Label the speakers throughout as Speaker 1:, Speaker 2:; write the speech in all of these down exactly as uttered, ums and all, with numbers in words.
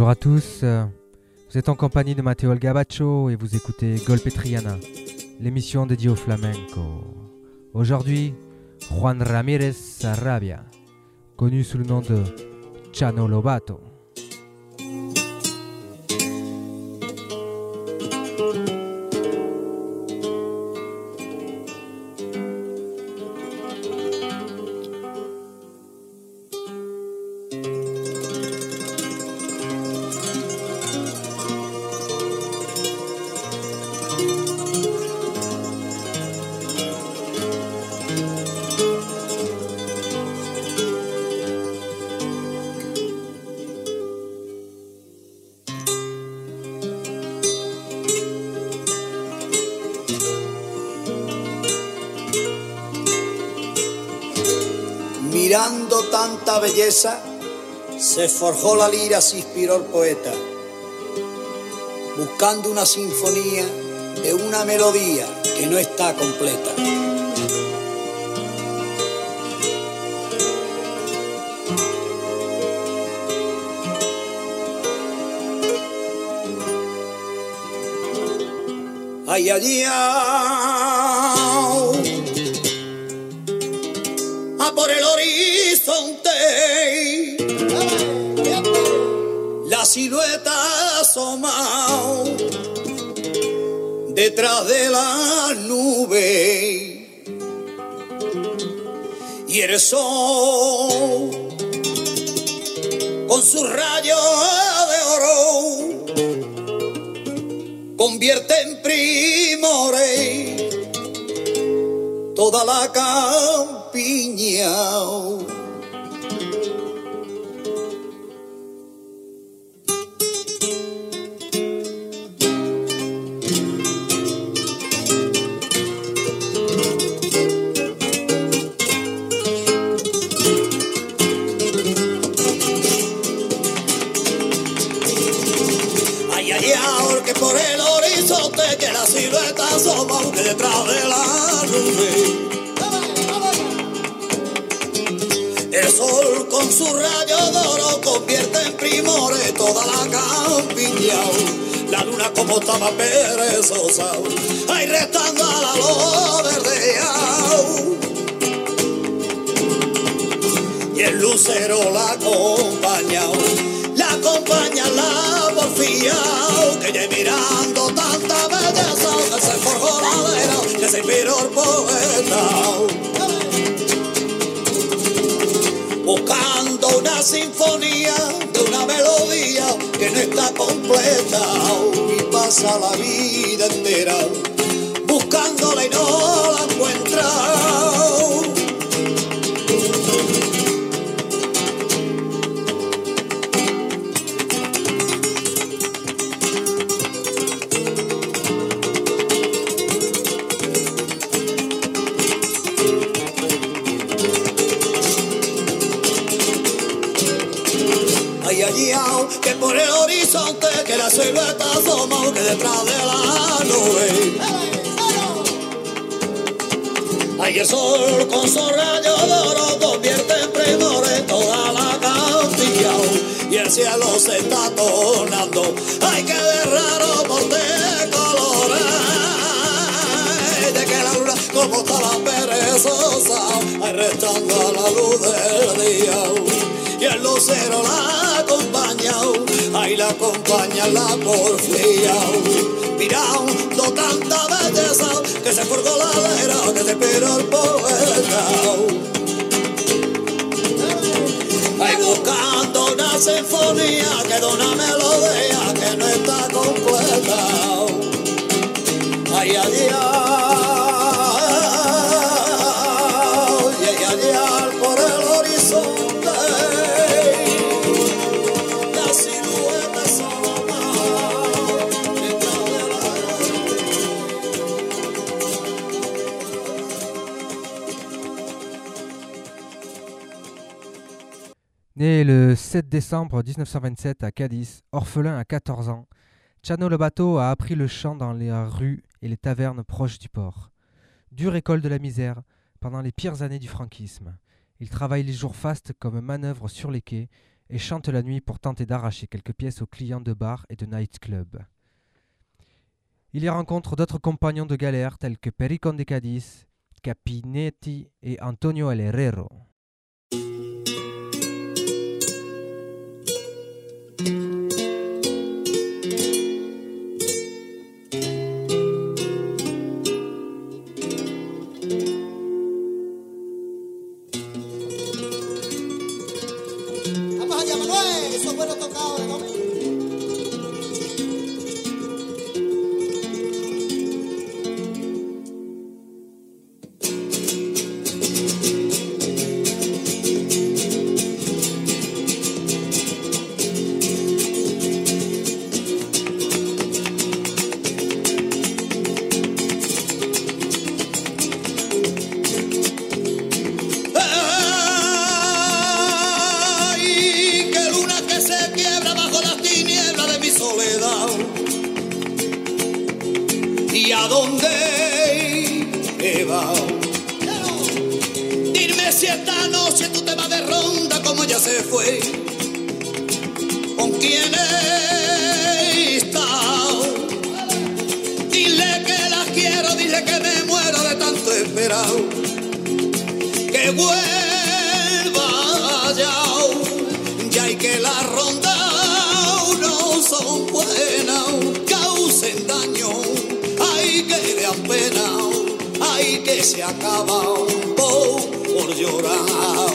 Speaker 1: Bonjour à tous, vous êtes en compagnie de Matteo El Gabacho et vous écoutez Golpe Triana, l'émission dédiée au flamenco. Aujourd'hui, Juan Ramírez Sarabia, connu sous le nom de Chano Lobato.
Speaker 2: Mirando tanta belleza, se forjó la lira, se inspiró el poeta, buscando una sinfonía de una melodía que no está completa. Ay, ay, ay, a por el horizonte, la silueta asoma detrás de la nube, y el sol con su rayo de oro convierte en primores toda la campiña. Ay, ay, ay, que por el horizonte que la silueta asoma detrás de la nube. El sol con su rayo de oro convierte en primores toda la campiña. La luna como estaba perezosa, ahí restando a la luz verdea. Y el lucero la acompaña, la acompaña la porfía, que ya mirando tanta belleza, que se forjó la vera, que se inspiró el poeta. Buscando una sinfonía de una melodía que no está completa, y pasa la vida entera buscándola y no la encuentra. Ay, ay, ay, que por el horizonte que la silueta asoma, que detrás de la nube. Ay, el sol con su rayo de oro convierte en primores toda la campiña, y el cielo se está tornando, ay, que de raro porte colores, de que la luna como estaba perezosa, ay, restando a la luz del día. Y el lucero la acompaña, ahí la acompaña la porfía. Mirando tanta belleza, que se forjó la vera, que se inspiró el poeta. Ahí buscando una sinfonía, que da una melodía que no está completa. Ay, ay, ay, ay, ay, ay, por el horizonte.
Speaker 1: Né le sept décembre dix-neuf cent vingt-sept à Cadiz, orphelin à quatorze ans, Chano Lobato a appris le chant dans les rues et les tavernes proches du port. Dure école de la misère pendant les pires années du franquisme. Il travaille les jours fastes comme manœuvre sur les quais et chante la nuit pour tenter d'arracher quelques pièces aux clients de bars et de nightclubs. Il y rencontre d'autres compagnons de galère tels que Pericón de Cádiz, Capinetti et Antonio el Herrero.
Speaker 2: Vamos allá, Manuel, esos buenos tocados de domingo. ¿Y a dónde he va? Dime si esta noche tú te vas de ronda como ella se fue. ¿Con quién está? Dile que la quiero, dile que me muero de tanto esperar. Que vuelva ya, ya y que la ronda no son buenas, causen daño. Ay, que le dan pena, ay, que se acaba un poco por llorar.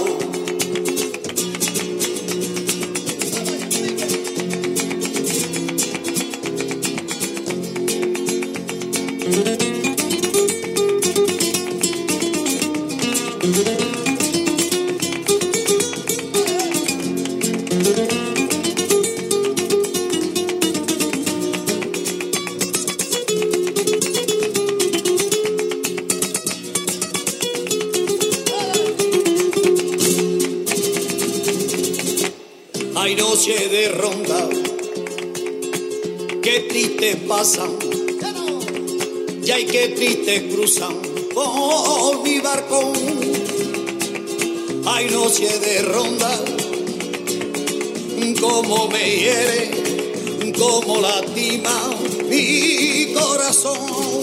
Speaker 2: Hay noche de ronda, qué triste pasan, y hay qué triste cruzan por mi barco. Hay noche de ronda, como me hiere, como lastima mi corazón.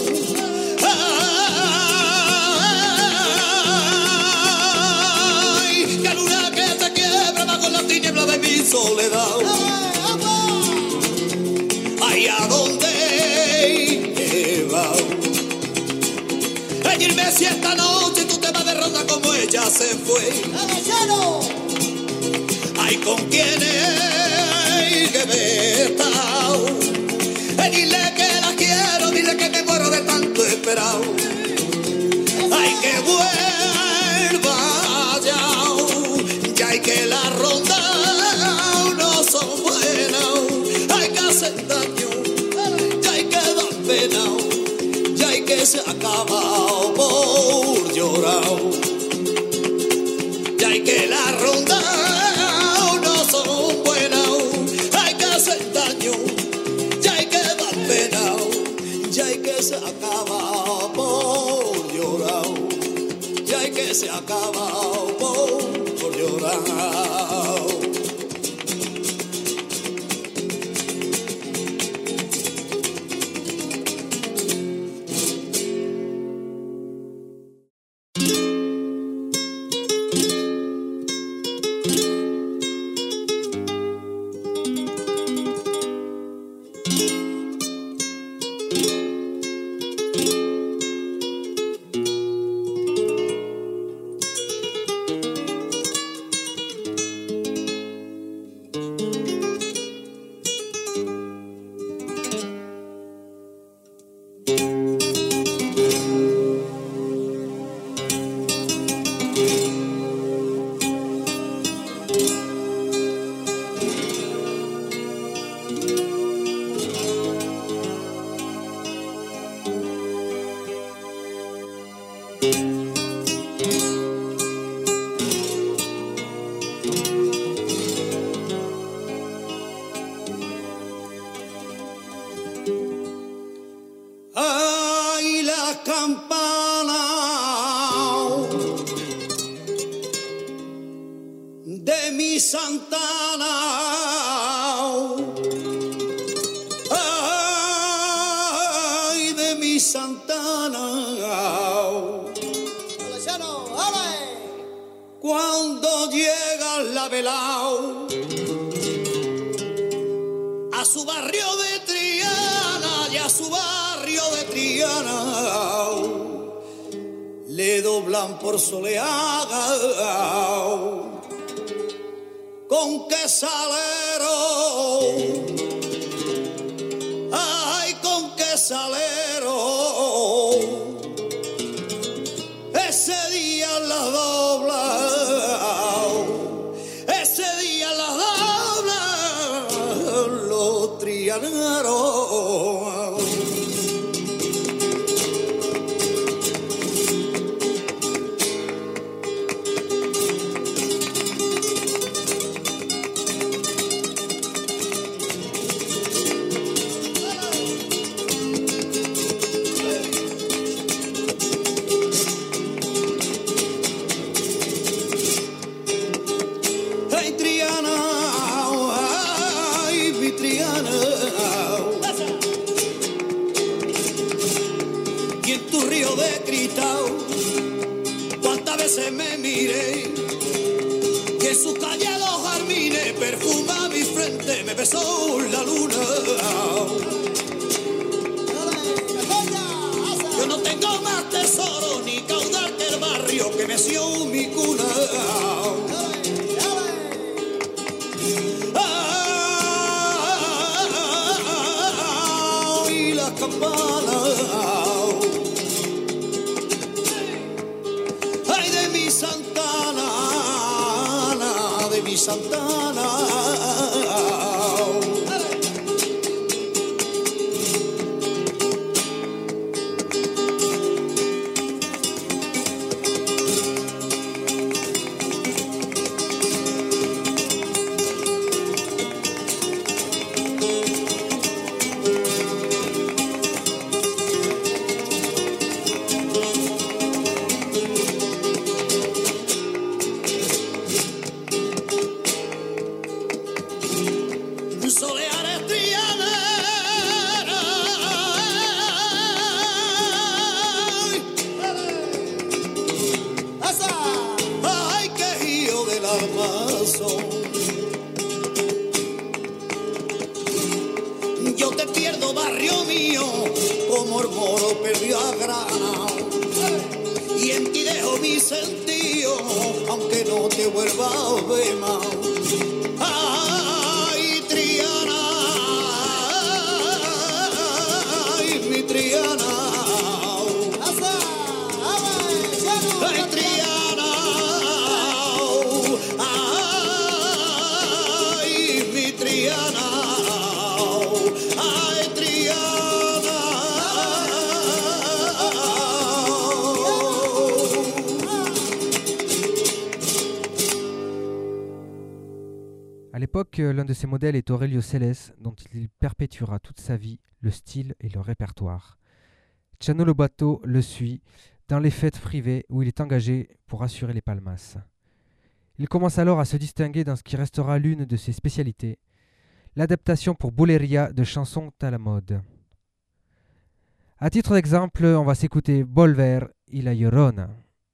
Speaker 2: Ay, que luna que te quiebra bajo la tiniebla de mi soledad. Ay, ¿a dónde va? Ay, dime si esta noche tú te vas de ronda como ella se fue. Ay, ¿con quién hay que ver? Ay, dile que la quiero, dile que me muero de tanto esperar. Ay, que vuelva ya, ya y que la ronda no son buenas. Ay, que hacen daño, ya y que dan pena, ya y que se acaba por llorar. Ya y que la ronda no son buenas, hay que hacer daño, ya hay que dar pena, ya hay que se acaba por llorar, ya hay que se acaba por, por llorar. Ay, la campana de mi Santana, ay, de mi Santana. Cuando llega la velao a su barrio de Triana y a su barrio de Triana le doblan por soleaga con quesalero, ay, con quesalero, ese día la dobla, ese día la dobla los trianeros. Cuántas veces me miré y en su calle los jardines perfuma mi frente, me besó la luna. Yo no tengo más tesoro ni caudal que el barrio que me sió mi cuna. Y las campanas Santana, de mi Santana. Yo te pierdo, barrio mío, como el moro perdió a Grana. Y en ti dejo mi sentido, aunque no te vuelva a ver más. Ay, Triana, ay, mi Triana. Ay, Triana, ay, mi Triana.
Speaker 1: À l'époque, l'un de ses modèles est Aurelio Seles, dont il perpétuera toute sa vie le style et le répertoire. Chano Lobato le suit dans les fêtes privées où il est engagé pour assurer les palmas. Il commence alors à se distinguer dans ce qui restera l'une de ses spécialités, l'adaptation pour Bulería de chansons à la mode. À titre d'exemple, on va s'écouter Volver y La Llorona.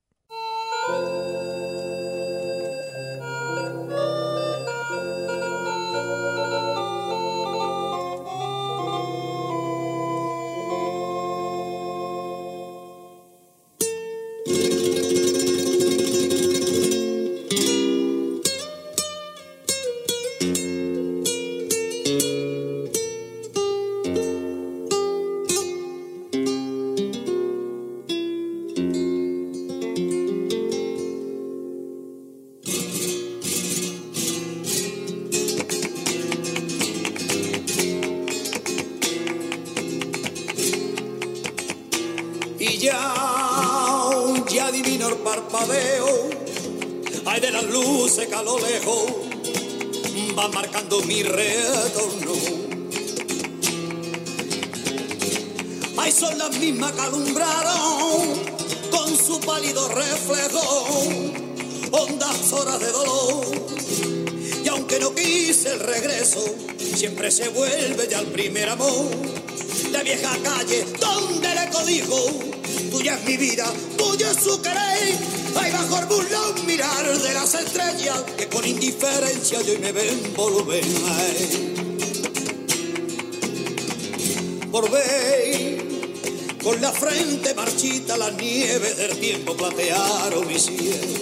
Speaker 2: Y ya, ya adivino el parpadeo, ay, de las luces que a lo lejos van marcando mi retorno. Ay, son las mismas que alumbraron con su pálido reflejo hondas horas de dolor aunque no quise el regreso, siempre se vuelve ya al primer amor. La vieja calle donde le codijo, tuya es mi vida, tuyo es su querer. Ahí bajo el burlón mirar de las estrellas que con indiferencia yo hoy me ven volver. Volver con la frente marchita, las nieves del tiempo platearon mi cielo.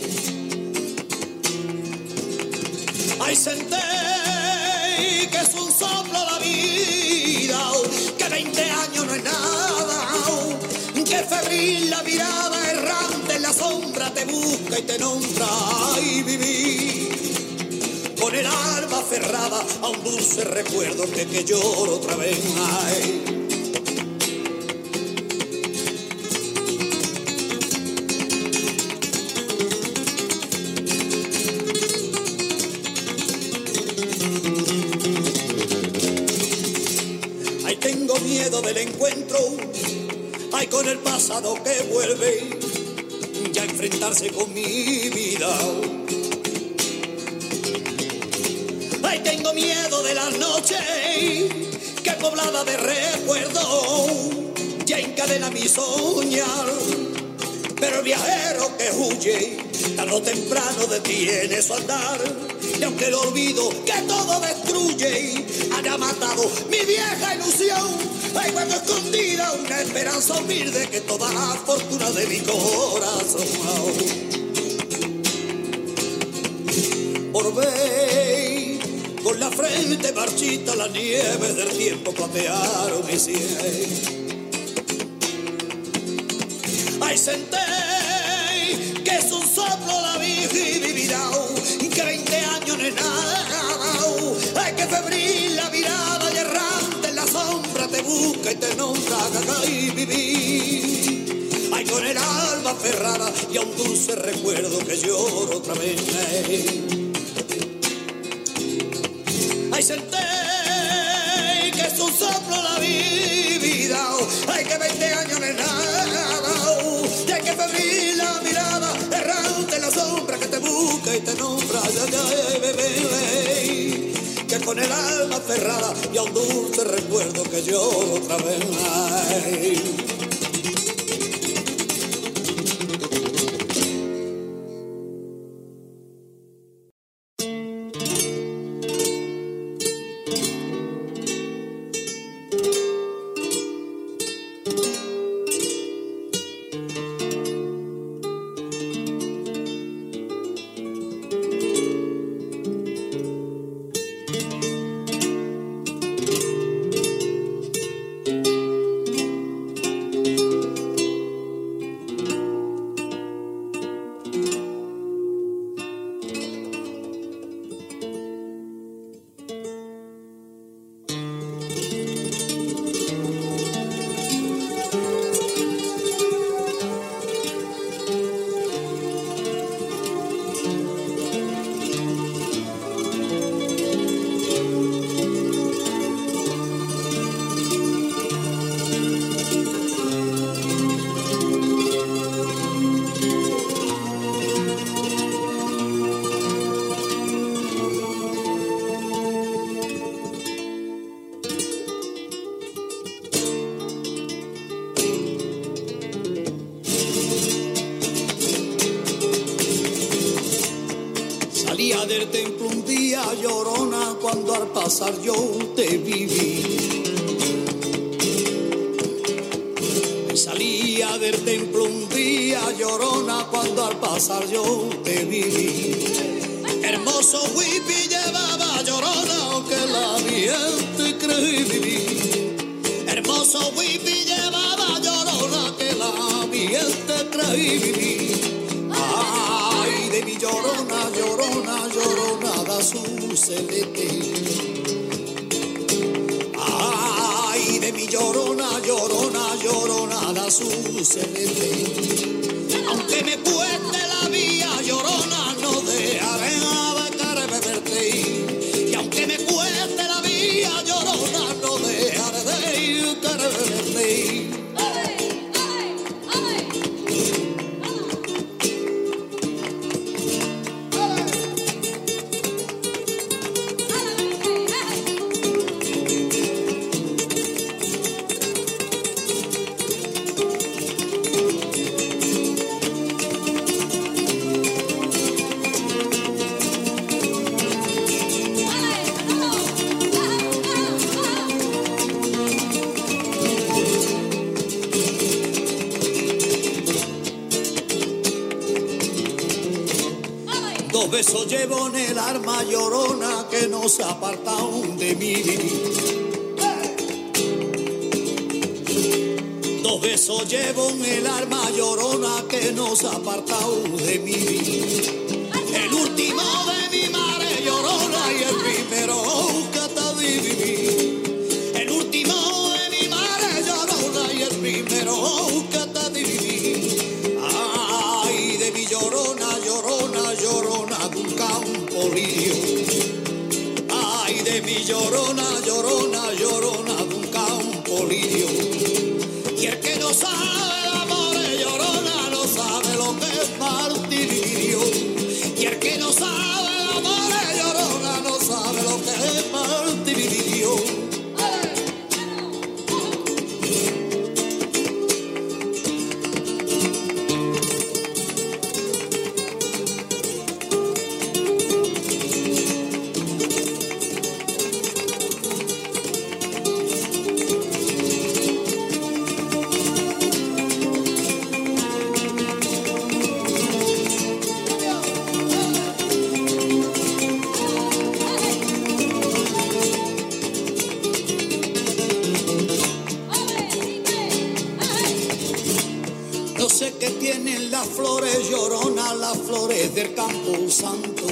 Speaker 2: Ay, senté que es un soplo la vida, que veinte años no es nada, que febril la mirada errante en la sombra te busca y te nombra. Y viví con el alma aferrada a un dulce recuerdo que, que lloro otra vez. Ay. Tengo miedo del encuentro, ay, con el pasado que vuelve ya a enfrentarse con mi vida. Ay, tengo miedo de las noches que poblada de recuerdo ya encadena mi soñar. Pero el viajero que huye tarde o temprano detiene su andar. Y aunque el olvido que todo destruye haya matado mi vieja ilusión, hay guardo escondida una esperanza humilde que toda la fortuna de mi corazón. Por ver con la frente marchita, las nieves del tiempo platearon mi cielo. Ay, senté que es un soplo la vida y que veinte años no es nada. Ay, que febril la mirada y errante en la sombra te busca y te nombra. Y viví, ay, con el alma aferrada y a un dulce recuerdo que lloro otra vez. Ay, senté que es un soplo la vida. Ay, que veinte años no es nada. Y hay que febril la mirada errante en la sombra que te busca y te nombra. Ya, ya, bebé, que con el alma aferrada y a un dulce recuerdo que lloro otra vez. Ay. Del templo un día llorona cuando al pasar yo te viví. Salía del templo un día llorona cuando al pasar yo te viví. Hermoso huipi llevaba llorona aunque la gente creí vivir. Hermoso huipi llevaba llorona que la gente creí vivir. Ay, de mi llorona, llorona, llorona da su celeste. Ay, de mi llorona, llorona, llorona da su celeste. Aunque me cueste la vía, llorona, no dejaré de verte. Y aunque me cueste la vía, llorona, no dejaré de verte. Dos besos llevo en el alma llorona que no se apartan de mí. Dos besos llevo en el alma llorona que no se apartan de mí. El último de mi madre llorona y el primero que te viví. El último de mi madre llorona y el primero que te viví. Ay, de mi llorona, llorona, llorona de un campo lirio. Ay, de mi llorona, llorona, llorona de un campo lirio. Y el que no sabe de amores llorona no sabe lo que es martirio. Y el que no sabe de amores llorona no sabe lo que es martirio. No sé qué tienen las flores lloronas, las flores del campo santo.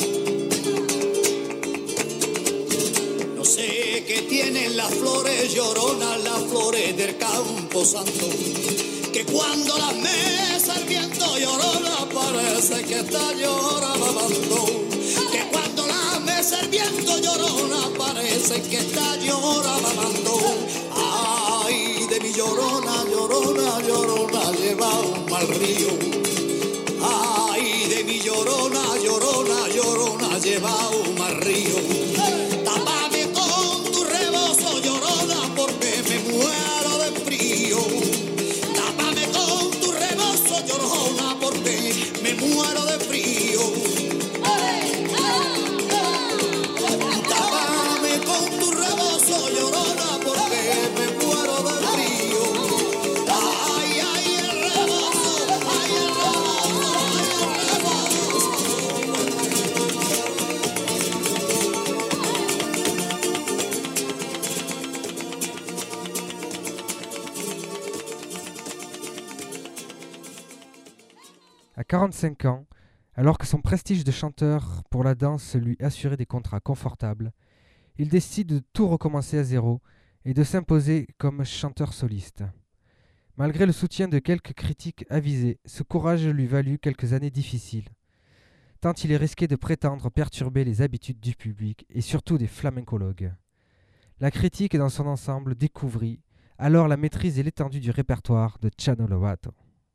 Speaker 2: No sé qué tienen las flores lloronas, las flores del campo santo. Que cuando las mesa el viento llorona parece que está llorando. Que cuando las mesa el viento llorona parece que está llorando. Ay, de mi llorona, llorona, llorona lleva un mal río. Ay, de mi llorona, llorona, llorona lleva un mal río. Tápame con tu rebozo, llorona, porque me muero de frío. Tápame con tu rebozo, llorona, porque me muero de frío. Tápame con tu rebozo, llorona, porque me muero de frío. Ay, ay, el rebozo, ay, el rebozo, ay, el
Speaker 1: À quarante-cinq ans, alors que son prestige de chanteur pour la danse lui assurait des contrats confortables, il décide de tout recommencer à zéro et de s'imposer comme chanteur soliste. Malgré le soutien de quelques critiques avisés, ce courage lui valut quelques années difficiles, tant il est risqué de prétendre perturber les habitudes du public et surtout des flamencologues. La critique dans son ensemble découvrit alors la maîtrise et l'étendue du répertoire de Chano Lovato.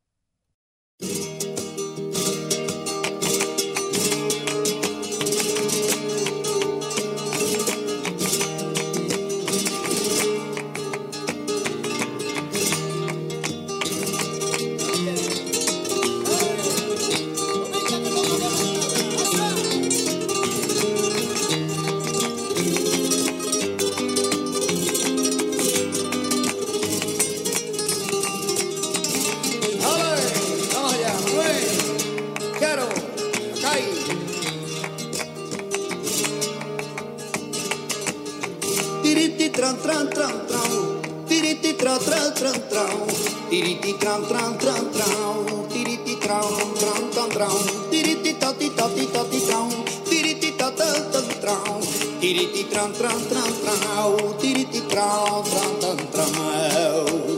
Speaker 2: tran tran tran tran, tiriti tran tran tran tran, tiriti tran tran tran tran, tiriti tran tran tran tran, tiriti tati tati tati tran, tiriti tata tati tran, tiriti tran tran tran tran, tiriti tran tran tran tran.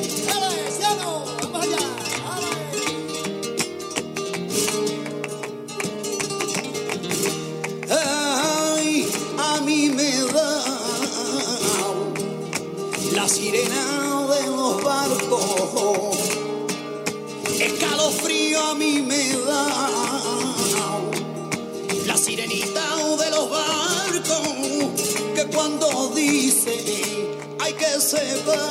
Speaker 2: La sirena de los barcos, escalofrío a mí me da. La sirenita de los barcos, que cuando dice hay que se va.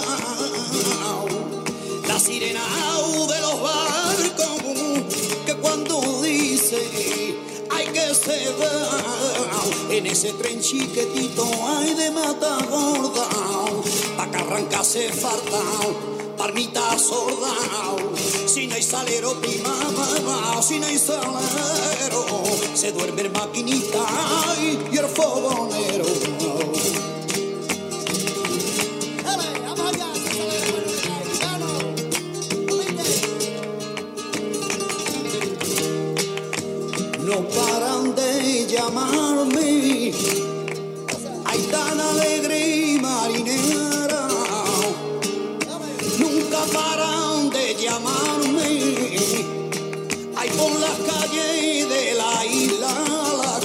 Speaker 2: La sirena de los barcos, que cuando dice hay que se va. En ese tren chiquitito hay de mata gorda, pa' que arrancase farta, pa' palmita sorda, si no hay salero primavera, si no hay salero, se duerme el maquinita y el fogonero. No paran de llamarme, ay tan alegre y marinera, nunca paran de llamarme, ay por las calles de la isla, la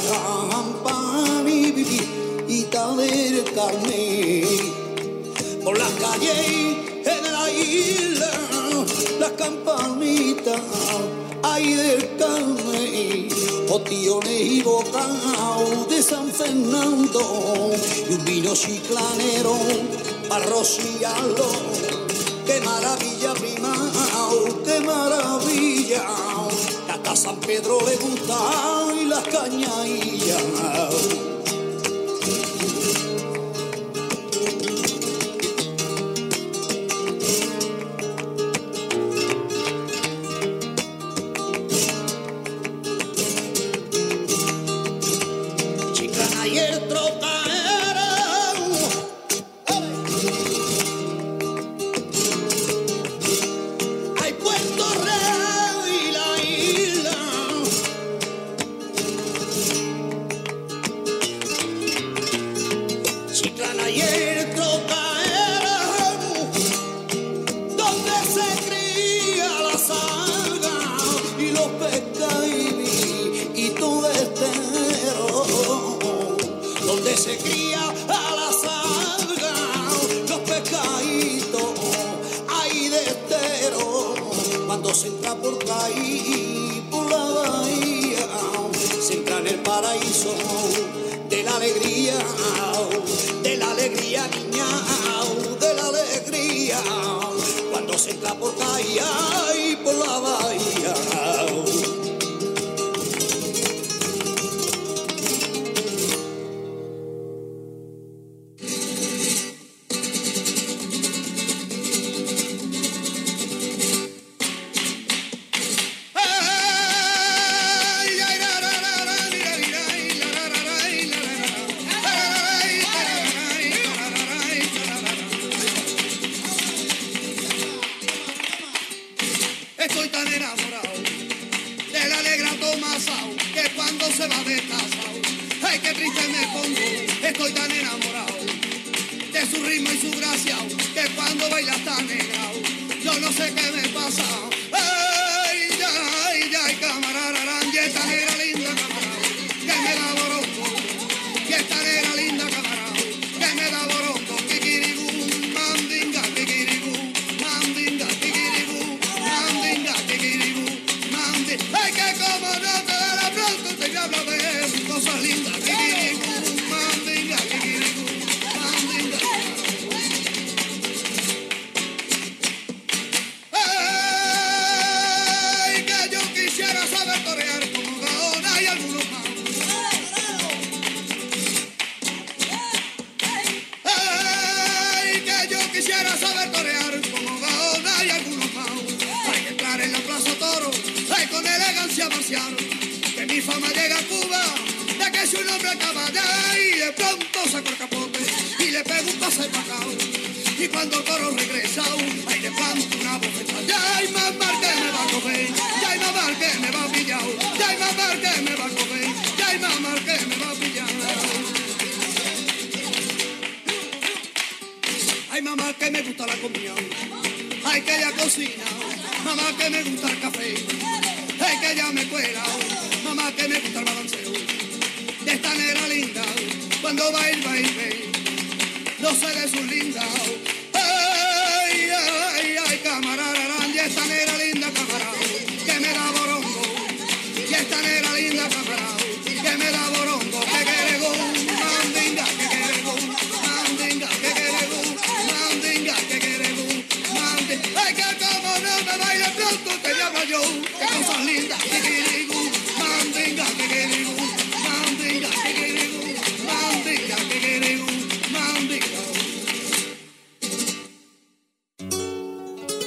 Speaker 2: campanita del Carmen, por las calles de la isla, las campanitas, ay del Carmen, otiones y bocao de San Fernando, y un vino chiclanero para rociarlo. Qué maravilla, primao, qué maravilla, que hasta San Pedro le gusta y las cañadillas. Se cría a la salga, los pescaditos, ay de estero, cuando se entra por ahí, por la bahía, se entra en el paraíso de la alegría, de la alegría niña, de la alegría, cuando se entra por ahí, ay, por la bahía.
Speaker 3: Estoy tan enamorado de la negra Tomasao, que cuando se va de casao, ay qué triste me pongo. Estoy tan enamorado de su ritmo y su gracia, que cuando baila está negrao, yo no sé qué me pasa. Ay, ya, ay, ya, camarada, y esta negra linda camarada, que me da borongo, y esta negra linda camarada, que me da borongo, kikiribú, mandinga, kikiribú, mandinga, kikiribú, mandinga, kikiribú, mandinga. Ay, que como no te dará pronto, te hablo de cosas lindas, kikiribú, mandinga, kikiribú, mandinga. Ay, que yo quisiera saber torear como Gaona y algunos más. Ay, que yo quisiera saber torear como Gaona y algunos más. Hay que entrar en la plaza Toro, ay, con elegancia marcial, que mi fama llega a Cuba, de que si un hombre acaba allá y de pronto saco el capote y le pego un pase pacao. Y cuando el toro regresa, ay, le planto una bofetada. Ya hay más mal que me va a comer, ya hay más mal que me va a pillar, ya hay más mal que me va a comer, ya hay más mal que me va a pillar. Ay, mamá, que me gusta la comida, ay, que ella cocina, mamá, que me gusta el café, ay, que ella me cuela, mamá, que me gusta el balanceo de esta negra linda, cuando va a ir, va a ir, no sé de su linda. Ay, ay, ay, camarada, y esta negra linda camarada, que me da borongo, y esta negra linda camarada, que me da borongo, que quiere go, mandinga, que quiere go, mandinga, que quiere go, mandinga, que quiere go, mandinga. Ay, que como no me baile pronto, te llamo yo, que cosas lindas, que quiere go, mandinga, que quiere go, mandinga, que quiere go, mandinga, que quiere go, mandinga.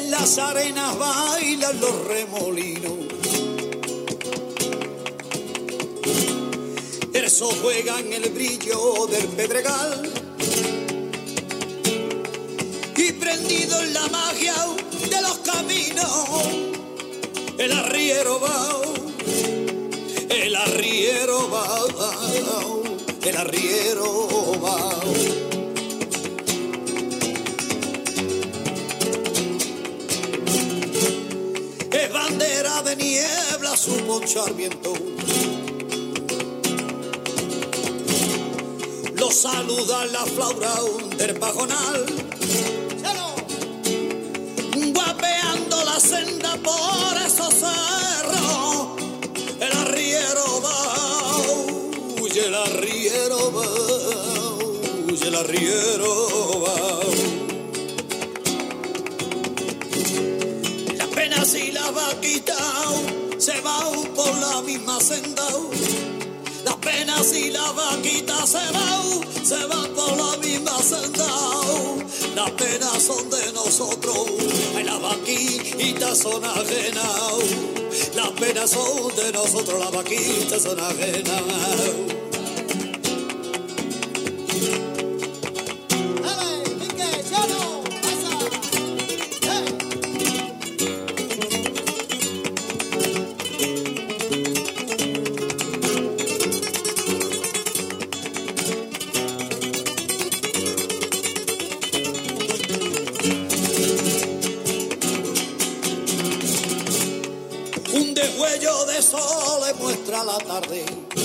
Speaker 2: en las arenas bailan los remolinos. Eso juega en el brillo del pedregal. Y prendido en la magia de los caminos, el arriero va, el arriero va, el arriero va. Es bandera de niebla su ponchar viento. Lo saluda la flaura del pajonal, guapeando la senda por esos cerros. El arriero va, huye el arriero va, huye el arriero va. Las penas y las vaquitas se van por la misma senda. Las penas y las vaquitas se van, se van por la misma senda. Las penas son de nosotros, ay, las vaquitas son ajenas. Las penas son de nosotros, las vaquitas son ajenas. La tarde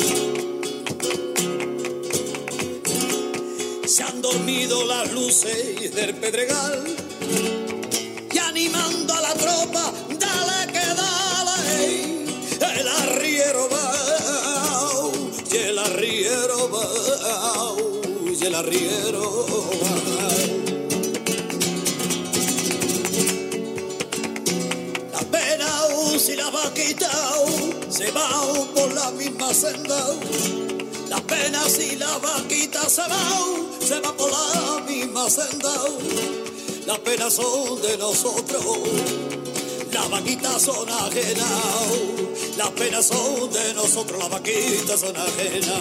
Speaker 2: se han dormido las luces del pedregal y animando a la tropa, dale que dale, el arriero va, y el arriero va, y el arriero va. Las penas y las vaquitas se van por la misma senda. Las penas y las vaquitas se van, se van por la misma senda. Las penas son de nosotros, las vaquitas son ajenas. Las penas son de nosotros, las vaquitas son ajenas.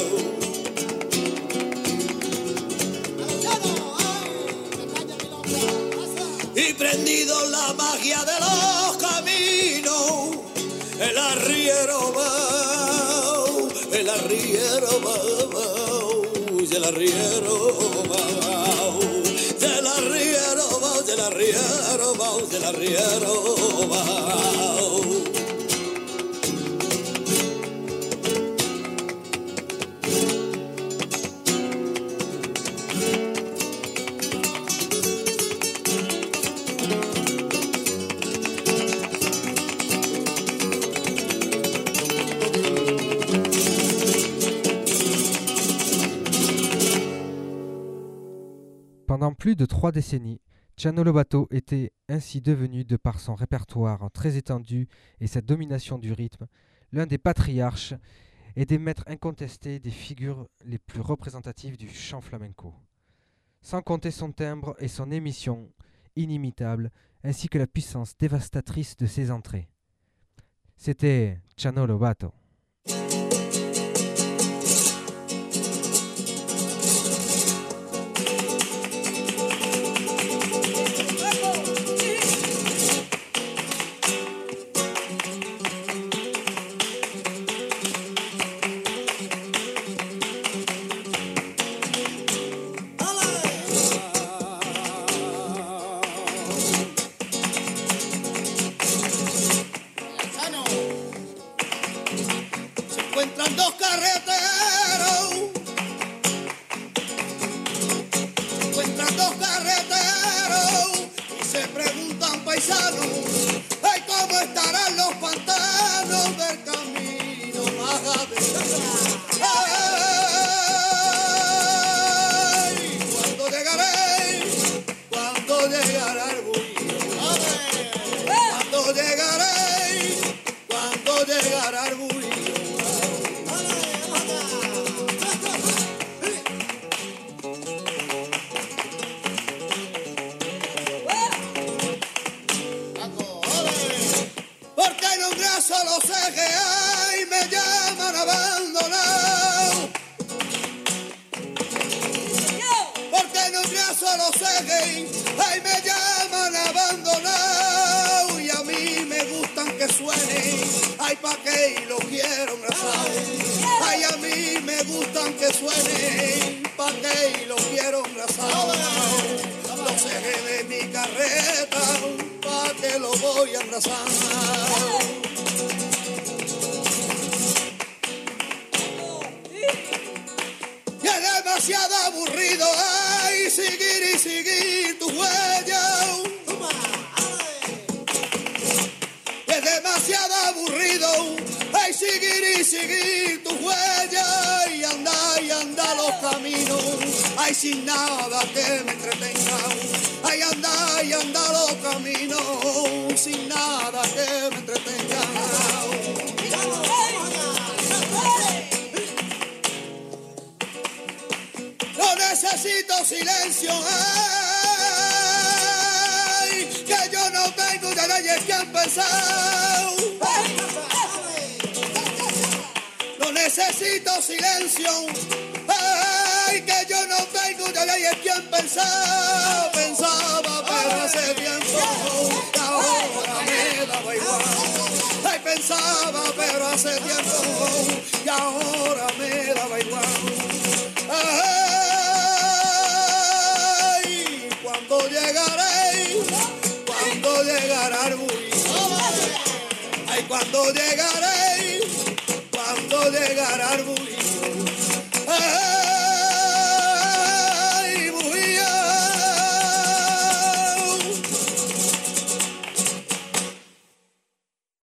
Speaker 2: Y prendido la magia de los caminos, el arriero va, el arriero va, y el arriero va, el arriero va, el arriero va, el arriero va.
Speaker 1: Pendant plus de trois décennies, Chano Lobato était ainsi devenu, de par son répertoire très étendu et sa domination du rythme, l'un des patriarches et des maîtres incontestés des figures les plus représentatives du chant flamenco. Sans compter son timbre et son émission inimitable, ainsi que la puissance dévastatrice de ses entrées. C'était Chano Lobato.
Speaker 3: solo sé que ay, me llaman abandonado. Porque en un día solo sé que ay, me llaman abandonado. Y a mí me gustan que suenen, ay, pa' que lo quiero abrazar. Ay, a mí me gustan que suenen, pa' que lo quiero abrazar. Los ejes de mi carreta, pa' que lo voy a abrazar. Y es demasiado aburrido, ay, seguir y seguir tu huella. Es demasiado aburrido, ay, seguir y seguir tu huella. Y andar y andar los caminos, ay, sin nada que me entretenga. Ay, andar y andar los caminos, sin nada que me entretenga. No necesito silencio, ay, que yo no tengo de nadie que han pensado. No necesito silencio, ay, que yo no tengo de nadie que han pensado. Pensaba pero hace tiempo, que ahora me daba igual. Ay, pensaba pero hace tiempo, y ahora me daba igual. Ay, cuando llegaré, cuando llegará el bullicio. Ay, cuando llegaré, cuando llegará el bullicio.